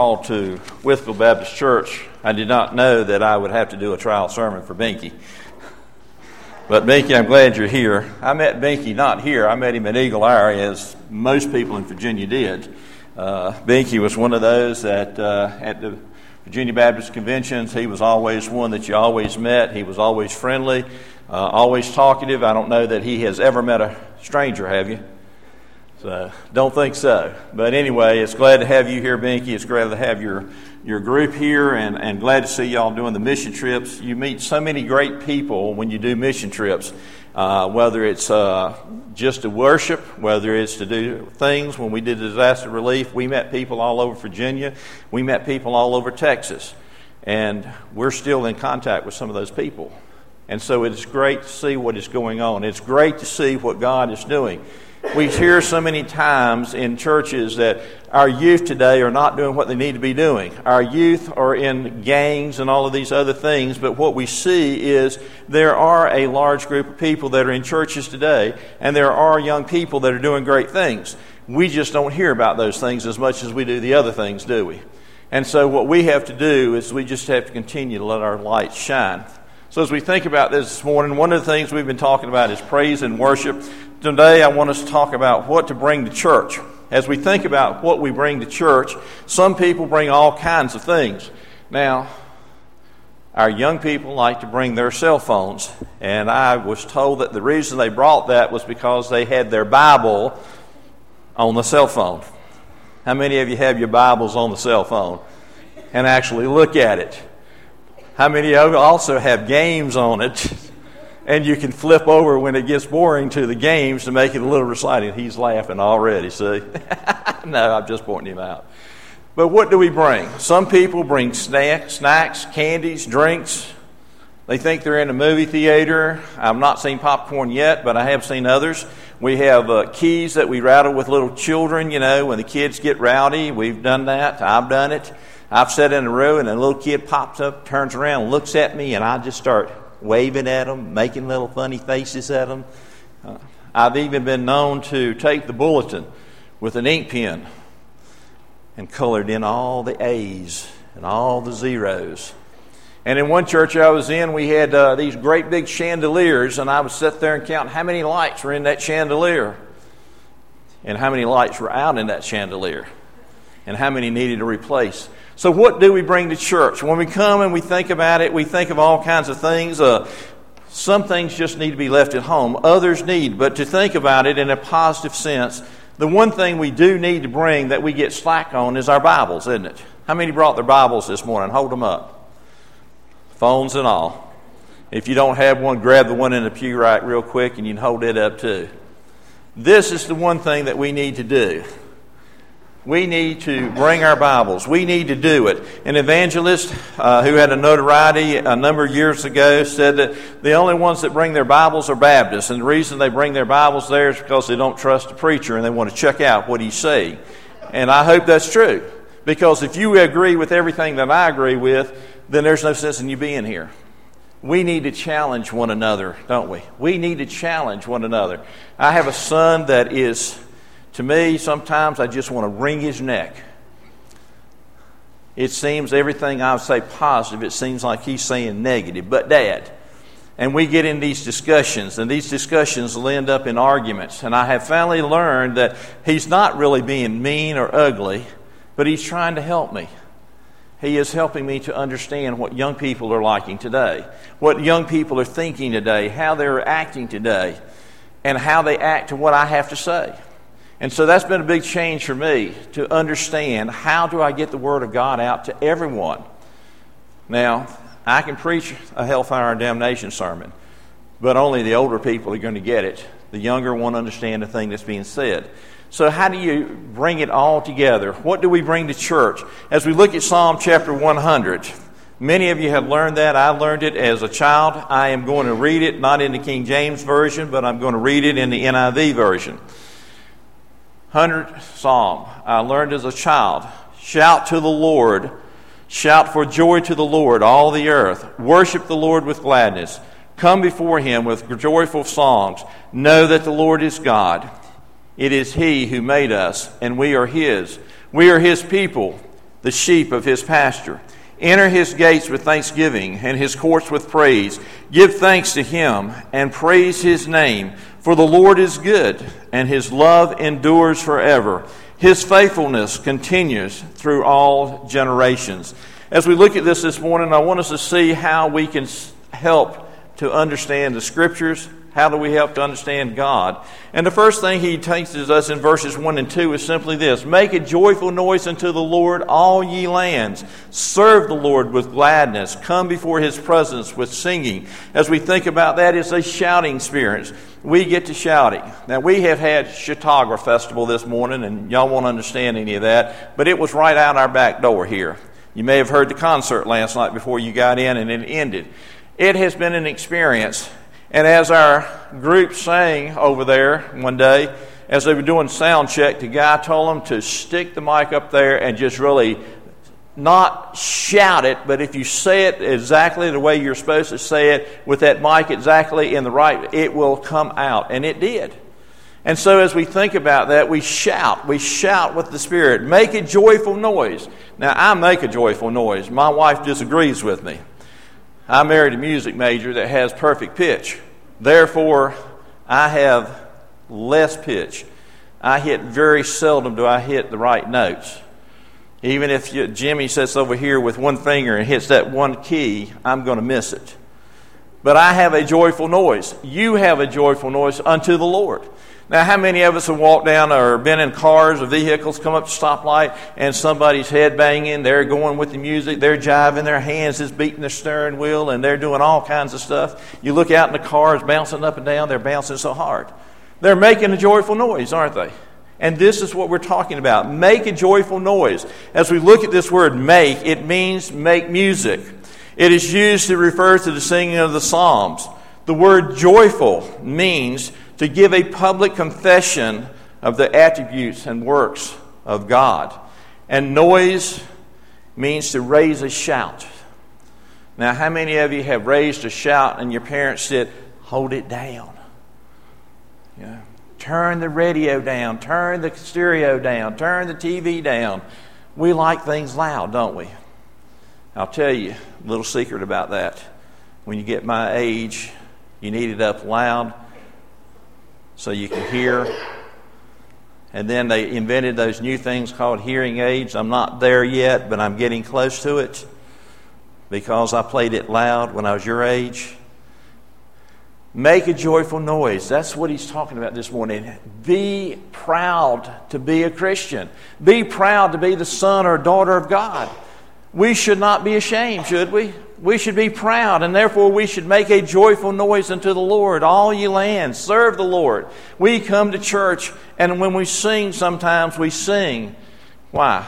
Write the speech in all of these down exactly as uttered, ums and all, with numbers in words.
Called to Withfield Baptist Church, I did not know that I would have to do a trial sermon for Binky. But Binky, I'm glad you're here. I met Binky not here. I met him at Eagle Hour, as most people in Virginia did. Uh, Binky was one of those that uh, at the Virginia Baptist conventions, he was always one that you always met. He was always friendly, uh, always talkative. I don't know that he has ever met a stranger, have you? So, don't think so. But anyway, it's glad to have you here, Binky. It's glad to have your your group here, and, and glad to see y'all doing the mission trips. You meet so many great people when you do mission trips, uh, whether it's uh, just to worship, whether it's to do things. When we did disaster relief, we met people all over Virginia. We met people all over Texas. And we're still in contact with some of those people. And so it's great to see what is going on. It's great to see what God is doing. We hear so many times in churches that our youth today are not doing what they need to be doing. Our youth are in gangs and all of these other things, but what we see is there are a large group of people that are in churches today, and there are young people that are doing great things. We just don't hear about those things as much as we do the other things, do we? And so what we have to do is we just have to continue to let our light shine. So as we think about this this morning, one of the things we've been talking about is praise and worship. Today I want us to talk about what to bring to church. As we think about what we bring to church, some people bring all kinds of things. Now, our young people like to bring their cell phones, and I was told that the reason they brought that was because they had their Bible on the cell phone. How many of you have your Bibles on the cell phone and actually look at it? How many of you also have games on it? And you can flip over when it gets boring to the games to make it a little exciting. He's laughing already, see? No, I'm just pointing him out. But what do we bring? Some people bring snack, snacks, candies, drinks. They think they're in a movie theater. I've not seen popcorn yet, but I have seen others. We have uh, keys that we rattle with little children, you know, when the kids get rowdy. We've done that. I've done it. I've sat in a row and a little kid pops up, turns around, looks at me, and I just start waving at them, making little funny faces at them. Uh, I've even been known to take the bulletin with an ink pen and colored in all the A's and all the zeros. And in one church I was in, we had uh, these great big chandeliers, and I would sit there and count how many lights were in that chandelier and how many lights were out in that chandelier and how many needed to replace. So what do we bring to church? When we come and we think about it, we think of all kinds of things. Uh, some things just need to be left at home. Others need. But to think about it in a positive sense, the one thing we do need to bring that we get slack on is our Bibles, isn't it? How many brought their Bibles this morning? Hold them up. Phones and all. If you don't have one, grab the one in the pew right real quick and you can hold it up too. This is the one thing that we need to do. We need to bring our Bibles. We need to do it. An evangelist uh, who had a notoriety a number of years ago said that the only ones that bring their Bibles are Baptists. And the reason they bring their Bibles there is because they don't trust the preacher and they want to check out what he's saying. And I hope that's true. Because if you agree with everything that I agree with, then there's no sense in you being here. We need to challenge one another, don't we? We need to challenge one another. I have a son that is... To me, sometimes I just want to wring his neck. It seems everything I say positive, it seems like he's saying negative. But Dad, and we get in these discussions, and these discussions will end up in arguments. And I have finally learned that he's not really being mean or ugly, but he's trying to help me. He is helping me to understand what young people are liking today, what young people are thinking today, how they're acting today, and how they act to what I have to say. And so that's been a big change for me to understand how do I get the Word of God out to everyone. Now, I can preach a hellfire and damnation sermon, but only the older people are going to get it. The younger won't understand the thing that's being said. So how do you bring it all together? What do we bring to church? As we look at Psalm chapter one hundred, many of you have learned that. I learned it as a child. I am going to read it, not in the King James Version, but I'm going to read it in the N I V version. hundredth Psalm, I learned as a child, shout to the Lord, shout for joy to the Lord, all the earth. Worship the Lord with gladness. Come before him with joyful songs. Know that the Lord is God. It is he who made us, and we are his. We are his people the sheep of his pasture. Enter his gates with thanksgiving and his courts with praise. Give thanks to him and praise his name. For the Lord is good, and his love endures forever. His faithfulness continues through all generations. As we look at this this morning, I want us to see how we can help to understand the Scriptures. How do we help to understand God? And the first thing he teaches us in verses one and two is simply this. Make a joyful noise unto the Lord, all ye lands. Serve the Lord with gladness. Come before his presence with singing. As we think about that, it's a shouting experience. We get to shouting. Now, we have had Chautauqua Festival this morning, and y'all won't understand any of that, but it was right out our back door here. You may have heard the concert last night before you got in, and it ended. It has been an experience. And as our group sang over there one day, as they were doing sound check, the guy told them to stick the mic up there and just really not shout it, but if you say it exactly the way you're supposed to say it, with that mic exactly in the right, it will come out. And it did. And so as we think about that, we shout. We shout with the Spirit. Make a joyful noise. Now, I make a joyful noise. My wife disagrees with me. I married a music major that has perfect pitch. Therefore, I have less pitch. I hit very seldom do I hit the right notes. Even if you, Jimmy sits over here with one finger and hits that one key, I'm going to miss it. But I have a joyful noise. You have a joyful noise unto the Lord. Now, how many of us have walked down or been in cars or vehicles, come up to stoplight, and somebody's head banging, they're going with the music, they're jiving, their hands is beating the steering wheel, and they're doing all kinds of stuff. You look out in the cars bouncing up and down, they're bouncing so hard. They're making a joyful noise, aren't they? And this is what we're talking about. Make a joyful noise. As we look at this word make, it means make music. It is used to refer to the singing of the Psalms. The word joyful means to give a public confession of the attributes and works of God. And noise means to raise a shout. Now, how many of you have raised a shout and your parents said, hold it down? Yeah. Turn the radio down, turn the stereo down, turn the T V down. We like things loud, don't we? I'll tell you a little secret about that. When you get my age, you need it up loud so you can hear. And then they invented those new things called hearing aids. I'm not there yet, but I'm getting close to it because I played it loud when I was your age. Make a joyful noise. That's what he's talking about this morning. Be proud to be a Christian. Be proud to be the son or daughter of God. We should not be ashamed, should we? We should be proud, and therefore we should make a joyful noise unto the Lord. All ye lands, serve the Lord. We come to church, and when we sing, sometimes we sing. Why?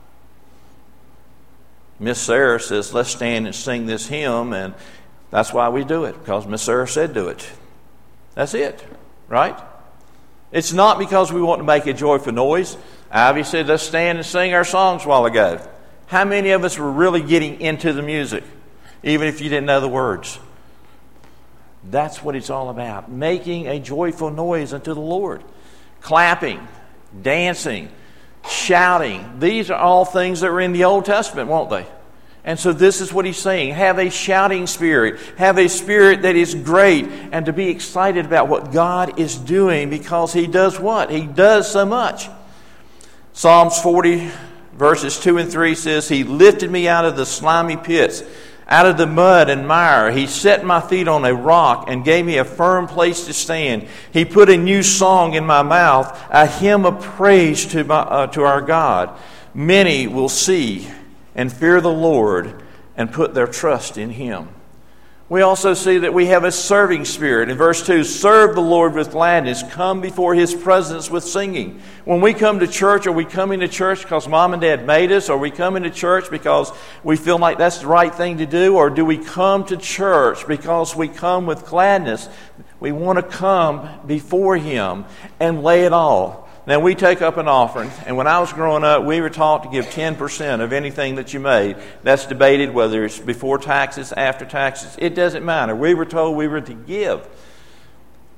Miss Sarah says, let's stand and sing this hymn, and that's why we do it, because Miss Sarah said do it. That's it, right? It's not because we want to make a joyful noise. Ivy said, let's stand and sing our songs a while ago. How many of us were really getting into the music, even if you didn't know the words? That's what it's all about. Making a joyful noise unto the Lord. Clapping, dancing, shouting. These are all things that were in the Old Testament, won't they? And so this is what he's saying. Have a shouting spirit. Have a spirit that is great. And to be excited about what God is doing, because he does what? He does so much. Psalms forty verses two and three says, he lifted me out of the slimy pits, out of the mud and mire. He set my feet on a rock and gave me a firm place to stand. He put a new song in my mouth, a hymn of praise to, my, uh, to our God. Many will see and fear the Lord and put their trust in him. We also see that we have a serving spirit. In verse two, serve the Lord with gladness. Come before his presence with singing. When we come to church, are we coming to church because mom and dad made us? Are we coming to church because we feel like that's the right thing to do? Or do we come to church because we come with gladness? We want to come before him and lay it all. Now, we take up an offering, and when I was growing up, we were taught to give ten percent of anything that you made. That's debated whether it's before taxes, after taxes. It doesn't matter. We were told we were to give.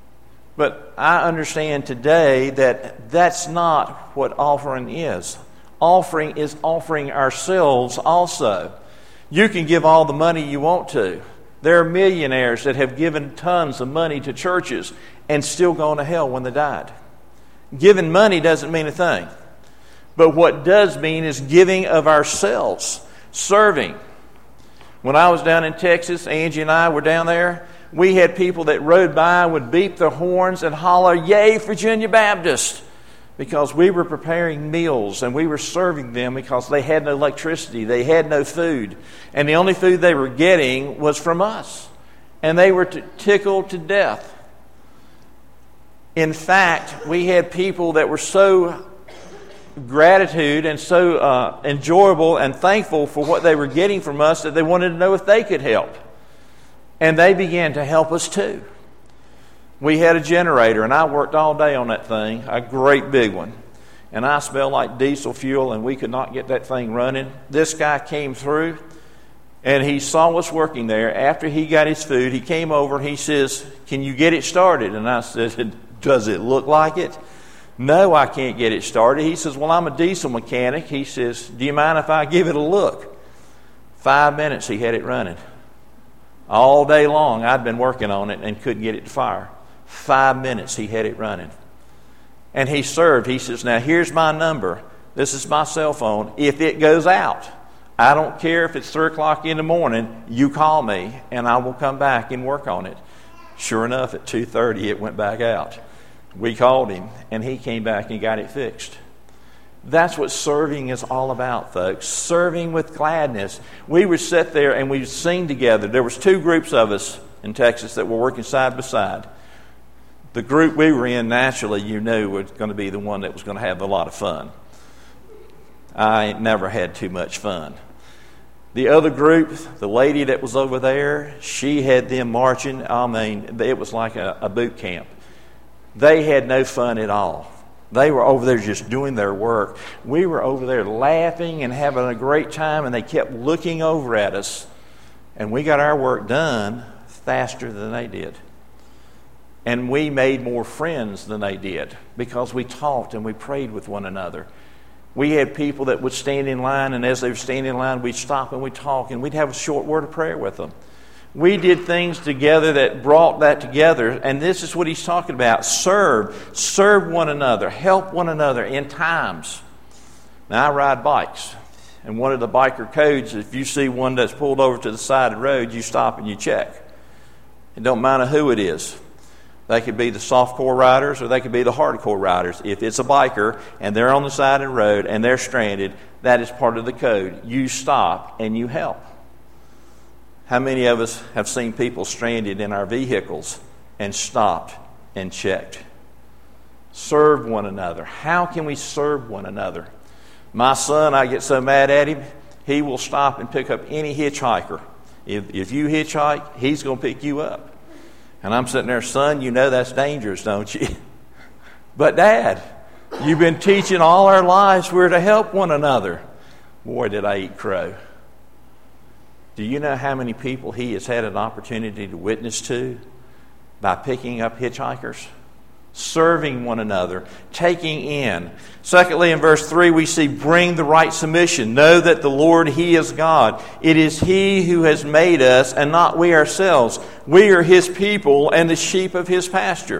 But I understand today that that's not what offering is. Offering is offering ourselves also. You can give all the money you want to. There are millionaires that have given tons of money to churches and still gone to hell when they died. Giving money doesn't mean a thing. But what does mean is giving of ourselves, serving. When I was down in Texas, Angie and I were down there, we had people that rode by and would beep their horns and holler, "Yay, Virginia Baptist!" Because we were preparing meals and we were serving them because they had no electricity, they had no food. And the only food they were getting was from us. And they were t- tickled to death. In fact, we had people that were so gratitude and so uh, enjoyable and thankful for what they were getting from us that they wanted to know if they could help. And they began to help us too. We had a generator, and I worked all day on that thing, a great big one. And I smelled like diesel fuel, and we could not get that thing running. This guy came through, and he saw us working there. After he got his food, he came over, and he says, "Can you get it started?" And I said, "Does it look like it?" "No, I can't get it started." He says, "Well, I'm a diesel mechanic." He says, "Do you mind if I give it a look?" Five minutes, he had it running. All day long, I'd been working on it and couldn't get it to fire. Five minutes, he had it running. And he served. He says, "Now, here's my number. This is my cell phone. If it goes out, I don't care if it's three o'clock in the morning, you call me, and I will come back and work on it." Sure enough, at two thirty, it went back out. We called him, and he came back and got it fixed. That's what serving is all about, folks. Serving with gladness. We would sit there and we'd sing together. There was two groups of us in Texas that were working side by side. The group we were in, naturally, you knew was going to be the one that was going to have a lot of fun. I never had too much fun. The other group, the lady that was over there, she had them marching. I mean, it was like a, a boot camp. They had no fun at all. They were over there just doing their work. We were over there laughing and having a great time, and they kept looking over at us. And we got our work done faster than they did. And we made more friends than they did because we talked and we prayed with one another. We had people that would stand in line, and as they were standing in line, we'd stop and we'd talk, and we'd have a short word of prayer with them. We did things together that brought that together, and this is what he's talking about. Serve. Serve one another. Help one another in times. Now, I ride bikes, and one of the biker codes, if you see one that's pulled over to the side of the road, you stop and you check. It don't matter who it is. They could be the softcore riders or they could be the hardcore riders. If it's a biker and they're on the side of the road and they're stranded, that is part of the code. You stop and you help. How many of us have seen people stranded in our vehicles and stopped and checked? Serve one another. How can we serve one another? My son, I get so mad at him, he will stop and pick up any hitchhiker. If, if you hitchhike, he's going to pick you up. And I'm sitting there, "Son, you know that's dangerous, don't you?" "But Dad, you've been teaching all our lives we're to help one another." Boy, did I eat crow. Do you know how many people he has had an opportunity to witness to by picking up hitchhikers? Serving one another, taking in. Secondly, in verse three, we see bring the right submission. Know that the Lord, He is God. It is He who has made us and not we ourselves. We are His people and the sheep of His pasture.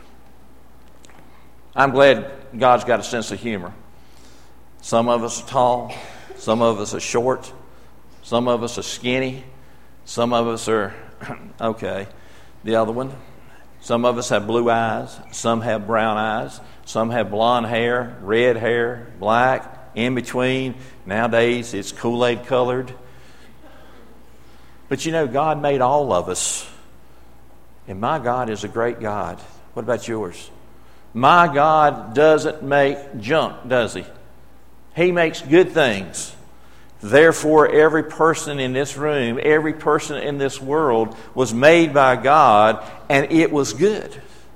I'm glad God's got a sense of humor. Some of us are tall. Some of us are short. Some of us are skinny. Some of us are, okay, the other one. Some of us have blue eyes. Some have brown eyes. Some have blonde hair, red hair, black, in between. Nowadays, it's Kool-Aid colored. But you know, God made all of us. And my God is a great God. What about yours? My God doesn't make junk, does He? He makes good things. Therefore, every person in this room, every person in this world was made by God, and it was good.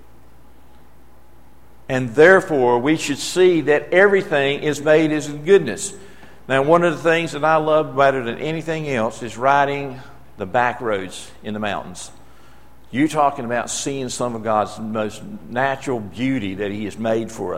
And therefore, we should see that everything is made as goodness. Now, one of the things that I love better than anything else is riding the back roads in the mountains. You talking about seeing some of God's most natural beauty that He has made for us.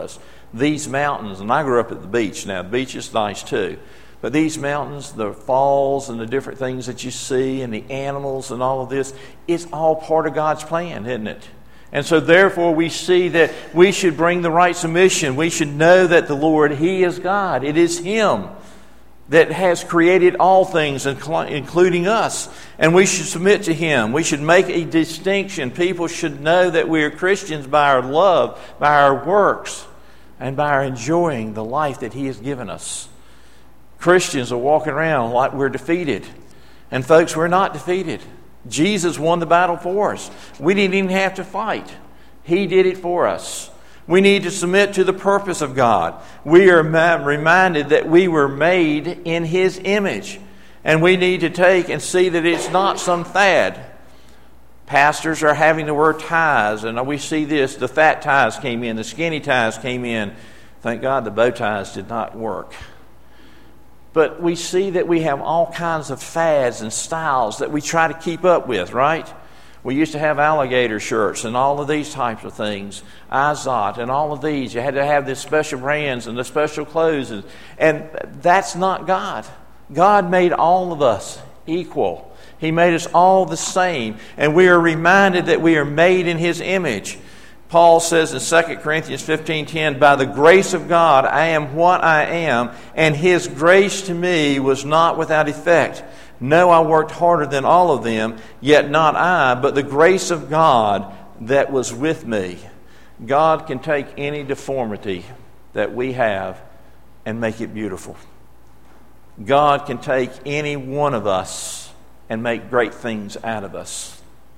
these mountains, and I grew up at the beach. Now, the beach is nice too. But these mountains, the falls and the different things that you see and the animals and all of this, it's all part of God's plan, isn't it? And so therefore we see that we should bring the right submission. We should know that the Lord, He is God. It is Him that has created all things, including us. And we should submit to Him. We should make a distinction. People should know that we are Christians by our love, by our works, and by our enjoying the life that He has given us. Christians are walking around like we're defeated. And folks, we're not defeated. Jesus won the battle for us. We didn't even have to fight. He did it for us. We need to submit to the purpose of God. We are reminded that we were made in His image. And we need to take and see that it's not some fad. Pastors are having to wear ties. And we see this. The fat ties came in. The skinny ties came in. Thank God the bow ties did not work. But we see that we have all kinds of fads and styles that we try to keep up with, right? We used to have alligator shirts and all of these types of things, Izot and all of these. You had to have this special brands and the special clothes. And, and that's not God. God made all of us equal. He made us all the same. And we are reminded that we are made in His image. Paul says in Second Corinthians fifteen ten, by the grace of God I am what I am, and His grace to me was not without effect. No, I worked harder than all of them, yet not I, but the grace of God that was with me. God can take any deformity that we have and make it beautiful. God can take any one of us and make great things out of us.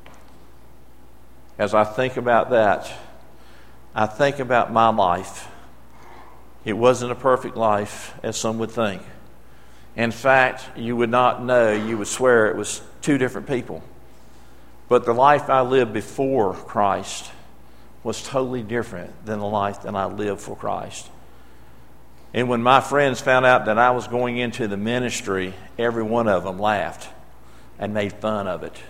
As I think about that, I think about my life. It wasn't a perfect life, as some would think. In fact, you would not know, you would swear it was two different people. But the life I lived before Christ was totally different than the life that I lived for Christ. And when my friends found out that I was going into the ministry, every one of them laughed and made fun of it.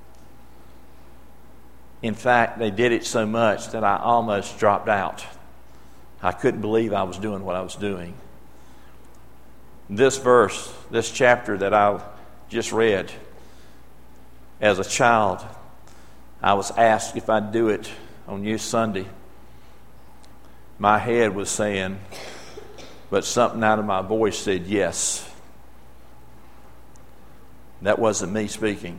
In fact, they did it so much that I almost dropped out. I couldn't believe I was doing what I was doing. This verse, this chapter that I just read, as a child, I was asked if I'd do it on Youth Sunday. My head was saying, but something out of my voice said yes. That wasn't me speaking.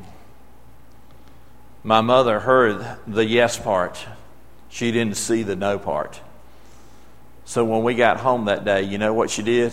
My mother heard the yes part. She didn't see the no part. So when we got home that day, you know what she did?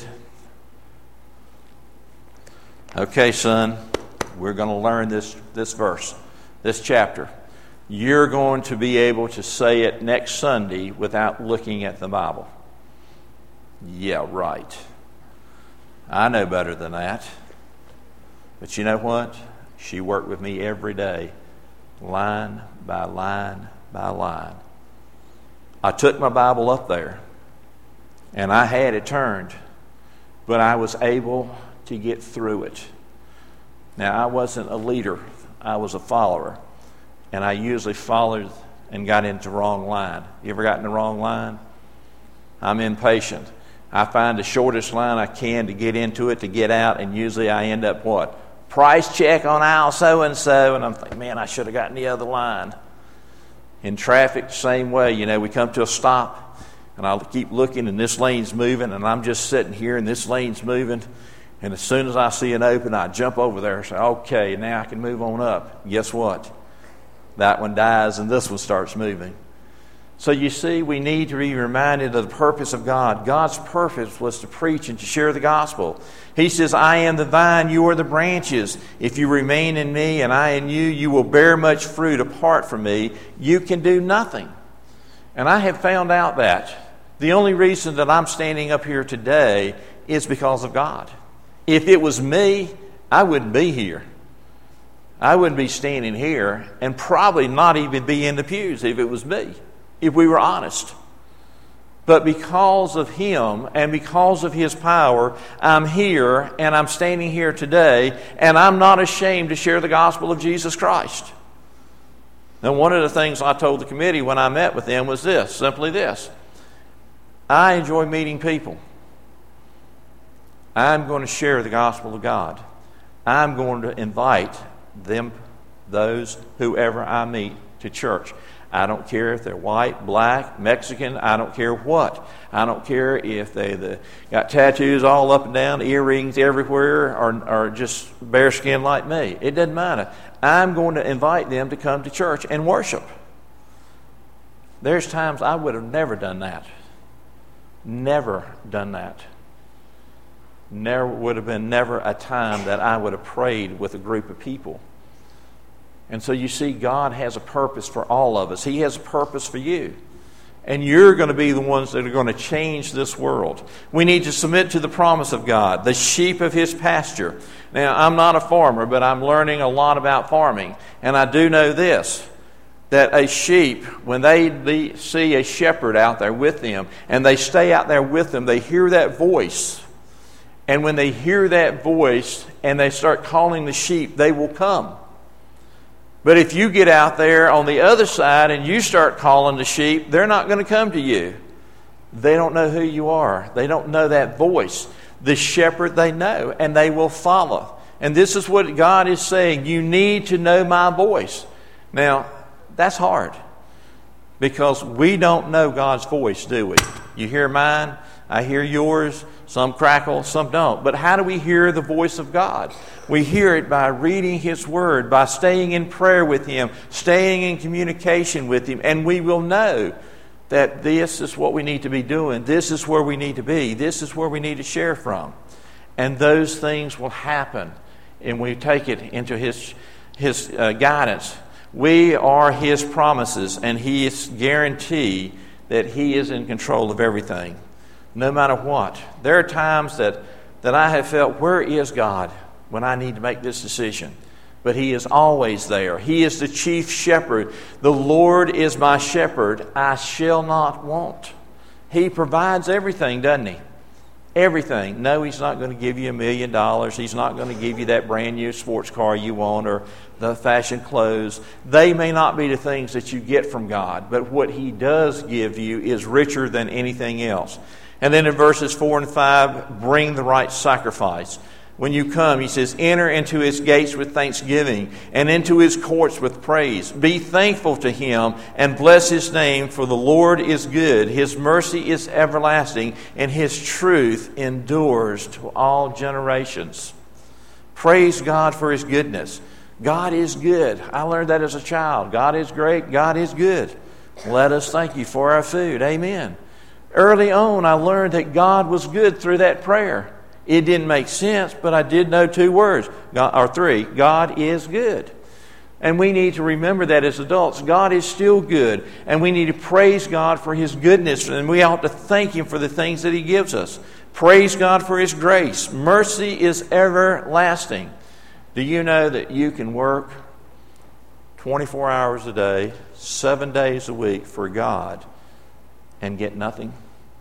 Okay, son, we're going to learn this, this verse, this chapter. You're going to be able to say it next Sunday without looking at the Bible. Yeah, right. I know better than that. But you know what? She worked with me every day. Line by line by line. I took my Bible up there and I had it turned, but I was able to get through it. Now, I wasn't a leader, I was a follower, and I usually followed and got into the wrong line. You ever got in the wrong line? I'm impatient. I find the shortest line I can to get into it, to get out, and usually I end up what? Price check on aisle so-and-so, and I'm thinking, man, I should have gotten the other line. In traffic, same way. You know, we come to a stop, and I'll keep looking, and this lane's moving, and I'm just sitting here, and this lane's moving. And as soon as I see an open, I jump over there and say, okay, now I can move on up. Guess what? That one dies, and this one starts moving. So you see, we need to be reminded of the purpose of God. God's purpose was to preach and to share the gospel. He says, I am the vine, you are the branches. If you remain in me and I in you, you will bear much fruit. Apart from me, you can do nothing. And I have found out that the only reason that I'm standing up here today is because of God. If it was me, I wouldn't be here. I wouldn't be standing here and probably not even be in the pews if it was me, if we were honest. But because of Him and because of His power, I'm here and I'm standing here today, and I'm not ashamed to share the gospel of Jesus Christ. Now, one of the things I told the committee when I met with them was this, simply this. I enjoy meeting people. I'm going to share the gospel of God. I'm going to invite them, those, whoever I meet, to church. I don't care if they're white, black, Mexican. I don't care what. I don't care if they the, got tattoos all up and down, earrings everywhere, or, or just bare skin like me. It doesn't matter. I'm going to invite them to come to church and worship. There's times I would have never done that. Never done that. Never would have been never a time that I would have prayed with a group of people. And so you see, God has a purpose for all of us. He has a purpose for you. And you're going to be the ones that are going to change this world. We need to submit to the promise of God, the sheep of His pasture. Now, I'm not a farmer, but I'm learning a lot about farming. And I do know this, that a sheep, when they see a shepherd out there with them, and they stay out there with them, they hear that voice. And when they hear that voice and they start calling the sheep, they will come. But if you get out there on the other side and you start calling the sheep, they're not going to come to you. They don't know who you are. They don't know that voice. The shepherd they know, and they will follow. And this is what God is saying. You need to know my voice. Now, that's hard, because we don't know God's voice, do we? You hear mine, I hear yours, some crackle, some don't. But how do we hear the voice of God? We hear it by reading His Word, by staying in prayer with Him, staying in communication with Him, and we will know that this is what we need to be doing. This is where we need to be. This is where we need to share from. And those things will happen, and we take it into His, his uh, guidance. We are His promises, and He is guarantee that He is in control of everything, no matter what. There are times that, that I have felt, where is God when I need to make this decision? But He is always there. He is the chief shepherd. The Lord is my shepherd. I shall not want. He provides everything, doesn't He? Everything. No, He's not going to give you a million dollars. He's not going to give you that brand new sports car you want or the fashion clothes. They may not be the things that you get from God, but what He does give you is richer than anything else. And then in verses four and five, bring the right sacrifice. When you come, He says, enter into His gates with thanksgiving and into His courts with praise. Be thankful to Him and bless His name, for the Lord is good. His mercy is everlasting, and His truth endures to all generations. Praise God for His goodness. God is good. I learned that as a child. God is great. God is good. Let us thank You for our food. Amen. Early on, I learned that God was good through that prayer. It didn't make sense, but I did know two words, God, or three. God is good. And we need to remember that as adults. God is still good. And we need to praise God for His goodness. And we ought to thank Him for the things that He gives us. Praise God for His grace. Mercy is everlasting. Do you know that you can work twenty-four hours a day, seven days a week for God and get nothing?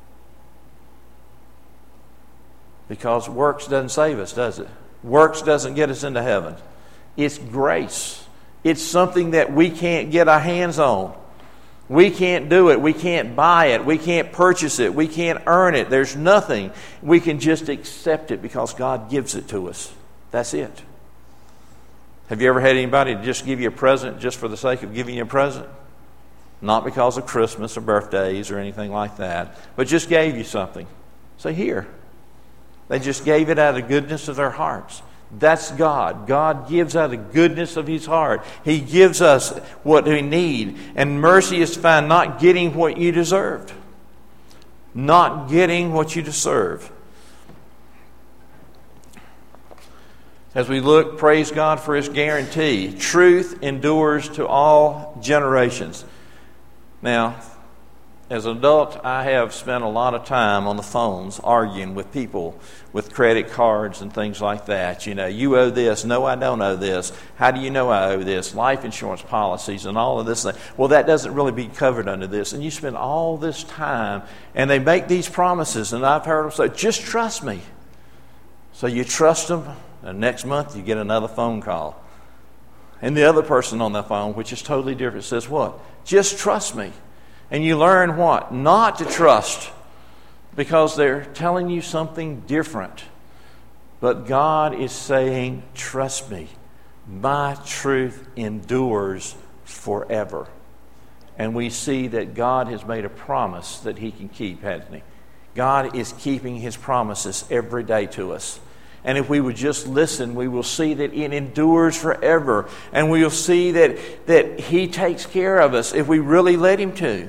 Because works doesn't save us, does it? Works doesn't get us into heaven. It's grace. It's something that we can't get our hands on. We can't do it. We can't buy it. We can't purchase it. We can't earn it. There's nothing. We can just accept it because God gives it to us. That's it. Have you ever had anybody just give you a present just for the sake of giving you a present? Not because of Christmas or birthdays or anything like that, but just gave you something. Say, here. They just gave it out of the goodness of their hearts. That's God. God gives out of the goodness of His heart. He gives us what we need. And mercy is found not getting what you deserved. Not getting what you deserve. As we look, praise God for His guarantee. Truth endures to all generations. Now, as an adult, I have spent a lot of time on the phones arguing with people with credit cards and things like that. You know, you owe this. No, I don't owe this. How do you know I owe this? Life insurance policies and all of this thing. Well, that doesn't really be covered under this. And you spend all this time, and they make these promises, and I've heard them say, just trust me. So you trust them, and next month you get another phone call. And the other person on the phone, which is totally different, says what? Just trust me. And you learn what? Not to trust because they're telling you something different. But God is saying, trust me, my truth endures forever. And we see that God has made a promise that He can keep, hasn't He? God is keeping His promises every day to us. And if we would just listen, we will see that it endures forever. And we will see that, that He takes care of us if we really let Him to.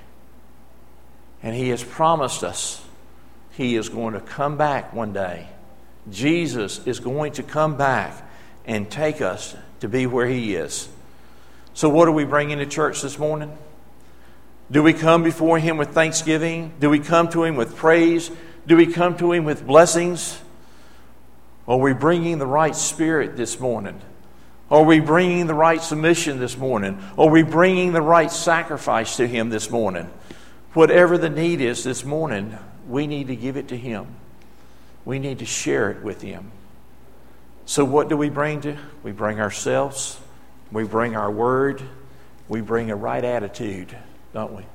And He has promised us He is going to come back one day. Jesus is going to come back and take us to be where He is. So what are we bringing to church this morning? Do we come before Him with thanksgiving? Do we come to Him with praise? Do we come to Him with blessings? Are we bringing the right spirit this morning? Are we bringing the right submission this morning? Are we bringing the right sacrifice to Him this morning? Whatever the need is this morning, we need to give it to Him. We need to share it with Him. So what do we bring to? We bring ourselves. We bring our word. We bring a right attitude, don't we?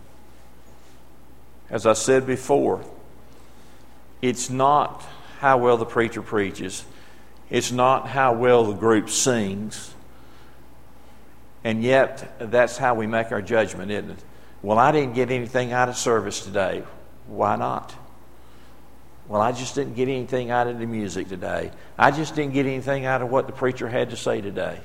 As I said before, it's not how well the preacher preaches. It's not how well the group sings. And yet, that's how we make our judgment, isn't it? Well, I didn't get anything out of service today. Why not? Well, I just didn't get anything out of the music today. I just didn't get anything out of what the preacher had to say today.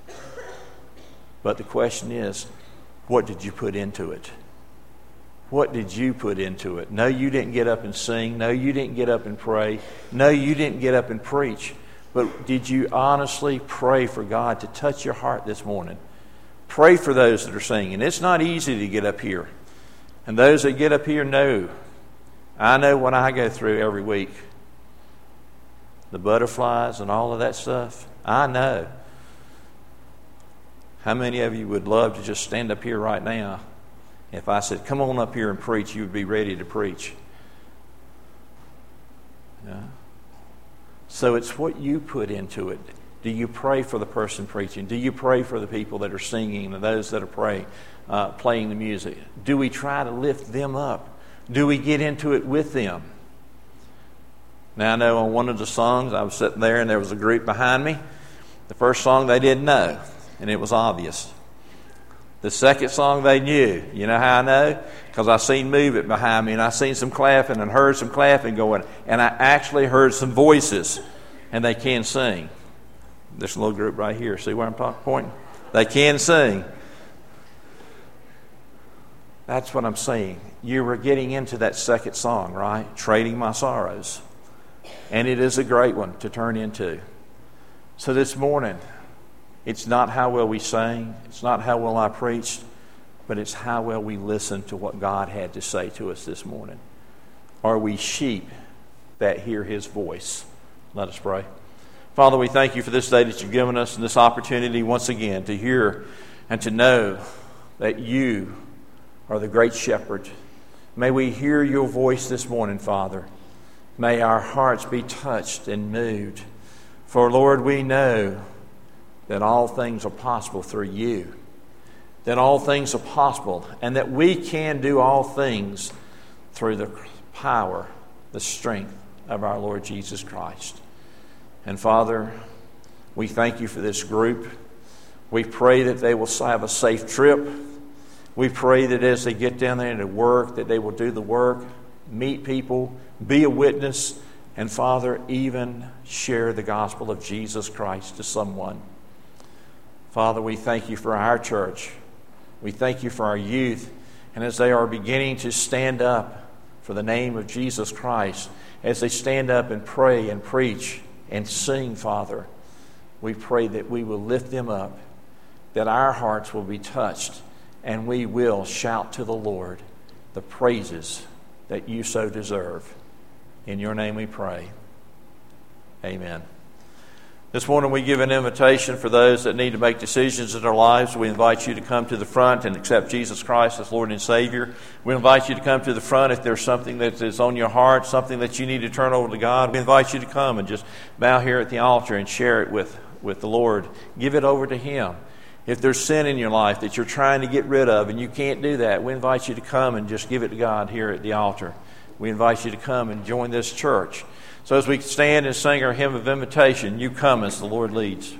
But the question is, what did you put into it? What did you put into it? No, you didn't get up and sing. No, you didn't get up and pray. No, you didn't get up and preach. But did you honestly pray for God to touch your heart this morning? Pray for those that are singing. It's not easy to get up here. And those that get up here know. I know what I go through every week. The butterflies and all of that stuff. I know. How many of you would love to just stand up here right now? If I said, come on up here and preach, you would be ready to preach. Yeah. So it's what you put into it. Do you pray for the person preaching? Do you pray for the people that are singing and those that are praying, uh, playing the music? Do we try to lift them up? Do we get into it with them? Now I know on one of the songs, I was sitting there and there was a group behind me. The first song they didn't know, and it was obvious. The second song they knew. You know how I know? Because I seen movement behind me, and I seen some clapping and heard some clapping going, and I actually heard some voices, and they can sing. This little group right here, see where I'm pointing? They can sing. That's what I'm saying. You were getting into that second song, right? Trading My Sorrows. And it is a great one to turn into. So this morning, it's not how well we sang, it's not how well I preached, but it's how well we listened to what God had to say to us this morning. Are we sheep that hear His voice? Let us pray. Father, we thank You for this day that You've given us and this opportunity once again to hear and to know that You are the great shepherd. May we hear Your voice this morning, Father. May our hearts be touched and moved. For, Lord, we know that all things are possible through You. That all things are possible and that we can do all things through the power, the strength of our Lord Jesus Christ. And Father, we thank You for this group. We pray that they will have a safe trip. We pray that as they get down there to work, that they will do the work, meet people, be a witness, and Father, even share the gospel of Jesus Christ to someone. Father, we thank You for our church. We thank You for our youth. And as they are beginning to stand up for the name of Jesus Christ, as they stand up and pray and preach and sing, Father, we pray that we will lift them up, that our hearts will be touched, and we will shout to the Lord the praises that You so deserve. In Your name we pray. Amen. This morning we give an invitation for those that need to make decisions in their lives. We invite you to come to the front and accept Jesus Christ as Lord and Savior. We invite you to come to the front if there's something that is on your heart, something that you need to turn over to God. We invite you to come and just bow here at the altar and share it with, with the Lord. Give it over to Him. If there's sin in your life that you're trying to get rid of and you can't do that, we invite you to come and just give it to God here at the altar. we invite you to come and join this church. So as we stand and sing our hymn of invitation, you come as the Lord leads.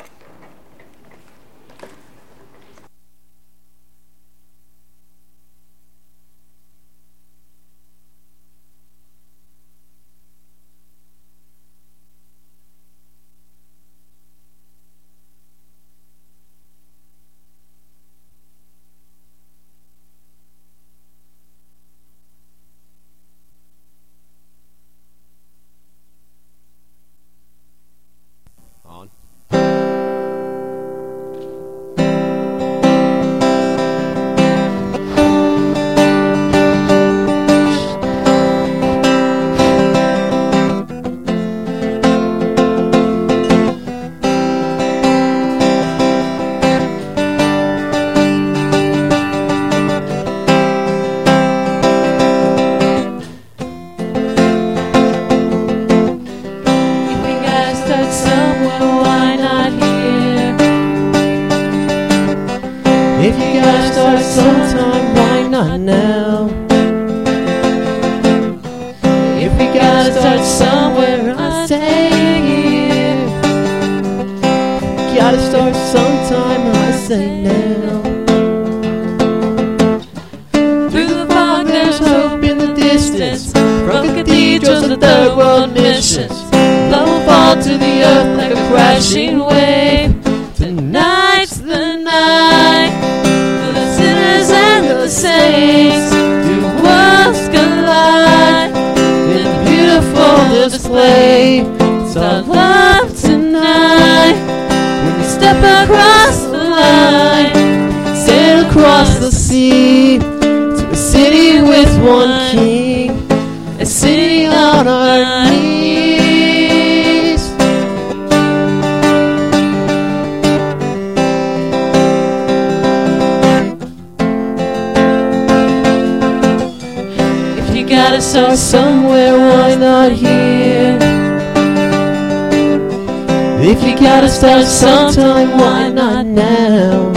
Start sometime, why not now?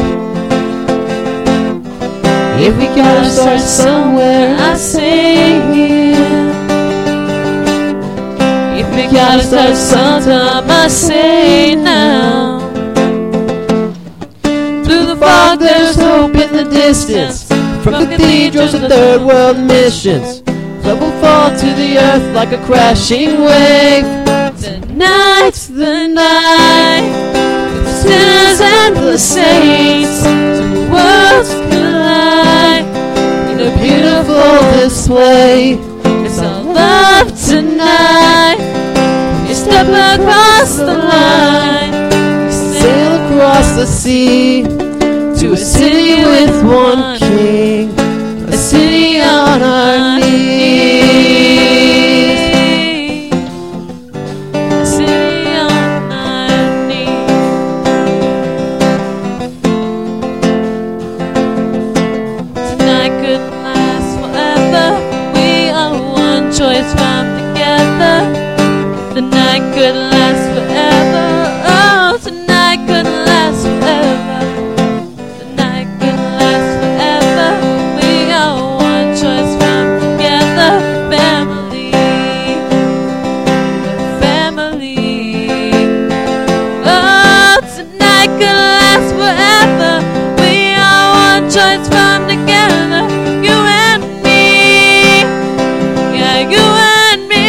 If we gotta start somewhere, I say here. If we gotta start sometime, I say now. Through the fog there's hope in the distance, from cathedrals to third world missions. Love will fall to the earth like a crashing wave. Tonight's the night, the sinners and the saints, two worlds collide in a beautiful display. It's our love tonight. You step across the line, you sail across the sea to a city with one king, a city on our knees. Choice found together. The night could last forever. Oh, tonight could last forever. The night could last forever. We are one choice found together. Family, family. Oh, tonight could last forever. We are one choice found together. You and me. Yeah, you and me.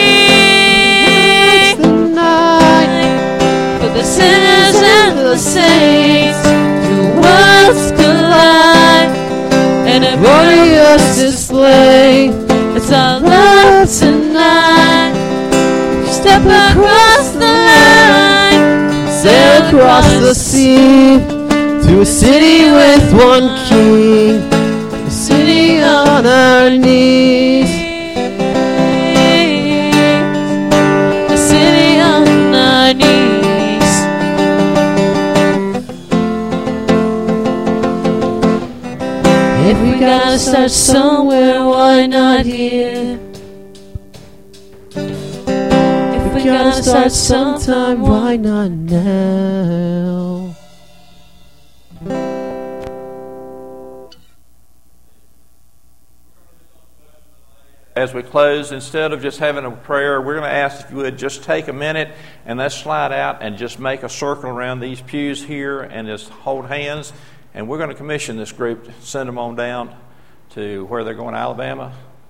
It's the night for the sinners and the saints. Two worlds collide in a glorious display. It's our love tonight. Step across the line, sail across the sea to a city with one king, a city on our knees. A city on our knees. If we gotta start somewhere, why not here? If we gotta start sometime, why not now? As we close, instead of just having a prayer, we're going to ask if you would just take a minute and let's slide out and just make a circle around these pews here and just hold hands. And we're going to commission this group to send them on down to where they're going, Alabama.